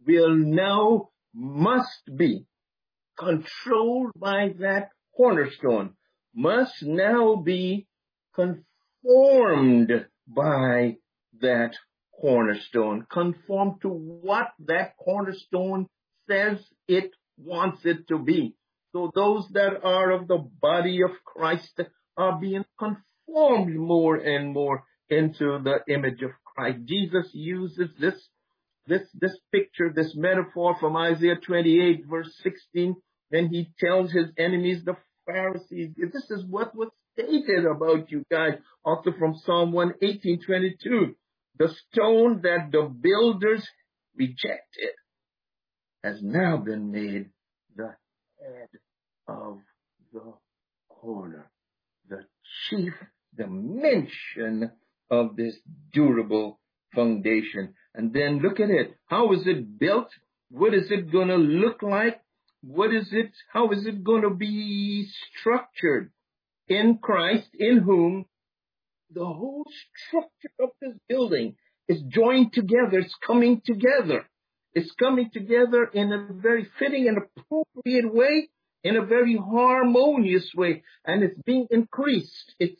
must be controlled by that cornerstone, must now be conformed by that cornerstone, conform to what that cornerstone says it wants it to be. So those that are of the body of Christ are being conformed more and more into the image of Christ. Jesus uses this picture, this metaphor from Isaiah 28 verse 16, when he tells his enemies, the Pharisees, this is what was stated about you guys, also from Psalm 118:22. The stone that the builders rejected has now been made the head of the corner, the chief dimension of this durable foundation. And then look at it. How is it built? What is it going to look like? How is it going to be structured? In Christ, in whom the whole structure of this building is joined together. It's coming together. It's coming together in a very fitting and appropriate way, in a very harmonious way, and it's being increased. It's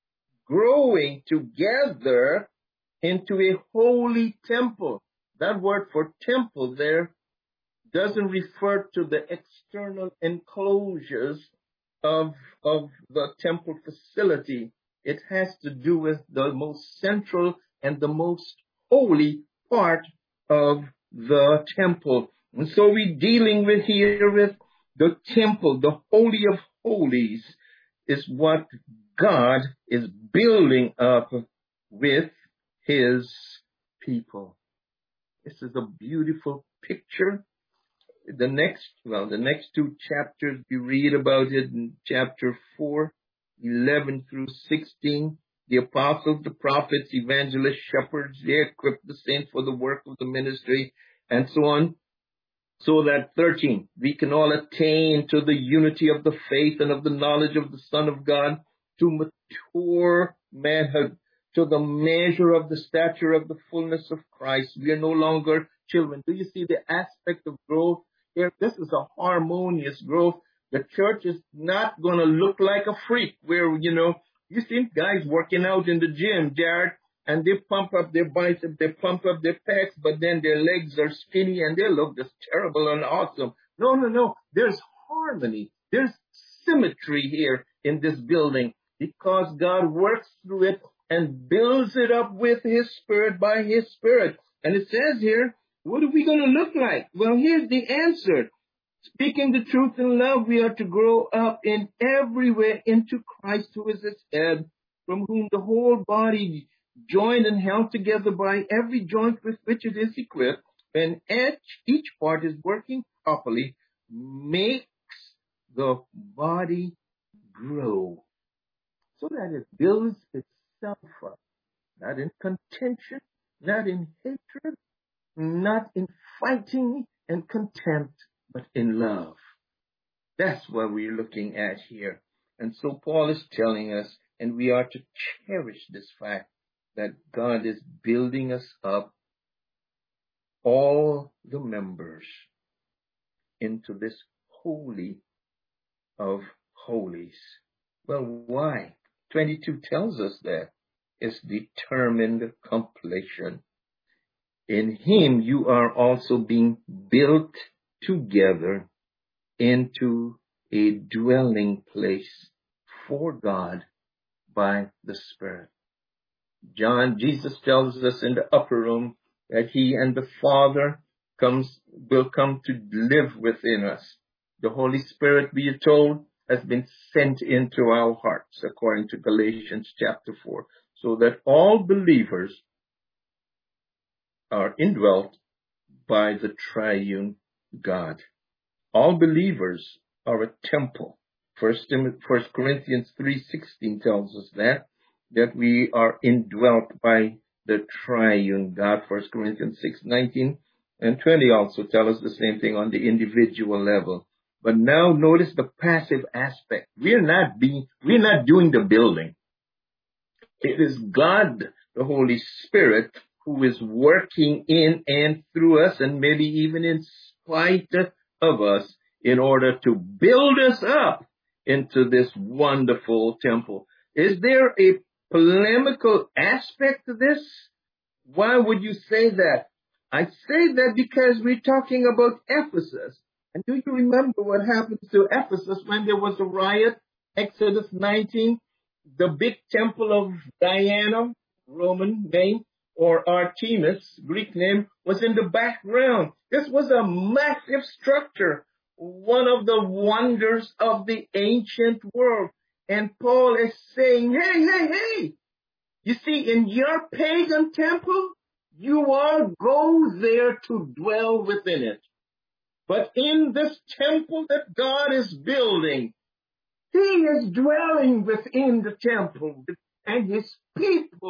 growing together into a holy temple. That word for temple there doesn't refer to the external enclosures of the temple facility. It has to do with the most central and the most holy part of the temple. And so we're dealing with here with the temple, the Holy of Holies is what God is building up with his people. This is a beautiful picture. The next two chapters, we read about it in chapter 4, 11 through 16. The apostles, the prophets, evangelists, shepherds, they equip the saints for the work of the ministry, and so on. So that 13, we can all attain to the unity of the faith and of the knowledge of the Son of God, to mature manhood, to the measure of the stature of the fullness of Christ. We are no longer children. Do you see the aspect of growth here? This is a harmonious growth. The church is not going to look like a freak where, you see guys working out in the gym, Jared, and they pump up their biceps, they pump up their pecs, but then their legs are skinny and they look just terrible and awesome. No. There's harmony. There's symmetry here in this building because God works through it and builds it up with his Spirit, by his Spirit. And it says here, what are we going to look like? Well, here's the answer. Speaking the truth in love, we are to grow up in every way into Christ, who is its head, from whom the whole body, joined and held together by every joint with which it is equipped, and each part is working properly, makes the body grow, so that it builds itself up, not in contention, not in hatred, not in fighting and contempt, but in love. That's what we're looking at here. And so Paul is telling us, and we are to cherish this fact, that God is building us up, all the members, into this holy of holies. Well, why? 22 tells us that. It's determined completion. In him you are also being built together into a dwelling place for God by the Spirit. Jesus tells us in the upper room that he and the Father will come to live within us. The Holy Spirit, we are told, has been sent into our hearts, according to Galatians chapter 4, so that all believers are indwelt by the triune God. All believers are a temple. 1 Corinthians 3:16 tells us that we are indwelt by the triune God. 1 Corinthians 6:19 and 20 also tell us the same thing on the individual level. But now notice the passive aspect. We're not doing the building. It is God, the Holy Spirit, who is working in and through us, and maybe even in spite of us, in order to build us up into this wonderful temple. Is there a polemical aspect to this? Why would you say that? I say that because we're talking about Ephesus. And do you remember what happened to Ephesus when there was a riot? Exodus 19, the big temple of Diana, Roman name, or Artemis, Greek name, was in the background. This was a massive structure, one of the wonders of the ancient world. And Paul is saying, hey, you see, in your pagan temple, you all go there to dwell within it. But in this temple that God is building, he is dwelling within the temple, and his people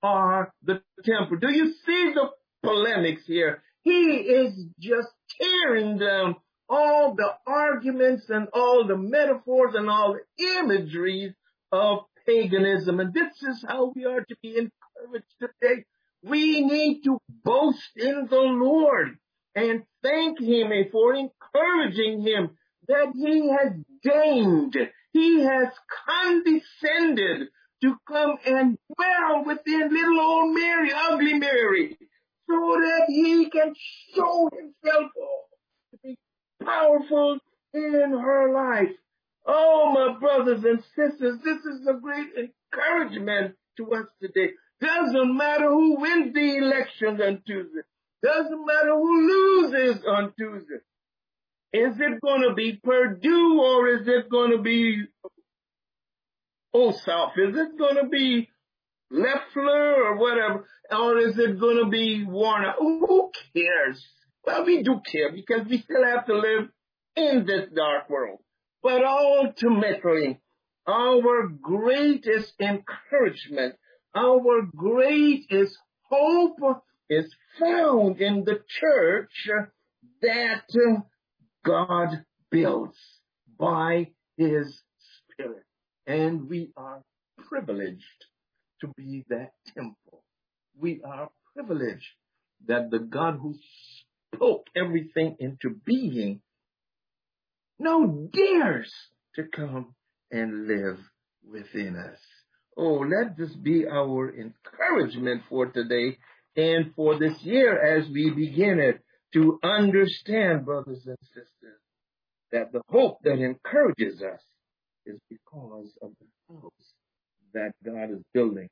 are the temple. Do you see the polemics here? He is just tearing down all the arguments and all the metaphors and all the imageries of paganism. And this is how we are to be encouraged today. We need to boast in the Lord and thank Him for encouraging Him that He has deigned, He has condescended to come and dwell within little old Mary, ugly Mary, so that He can show Himself to be powerful in her life. Oh, my brothers and sisters, this is a great encouragement to us today. Doesn't matter who wins the elections on Tuesday. Doesn't matter who loses on Tuesday. Is it going to be Purdue or is it going to be Ossoff? Is it going to be Leffler or whatever? Or is it going to be Warner? Who cares? Well, we do care because we still have to live in this dark world. But ultimately, our greatest encouragement, our greatest hope is found in the church that God builds by His Spirit. And we are privileged to be that temple. We are privileged that the God who spoke everything into being now dares to come and live within us. Oh, let this be our encouragement for today and for this year as we begin it, to understand, brothers and sisters, that the hope that encourages us is because of the house that God is building.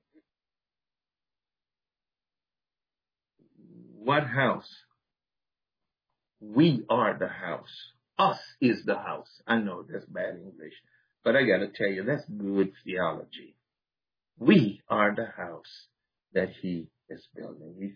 What house? We are the house. Us is the house. I know that's bad English, but I got to tell you, that's good theology. We are the house that He is building. We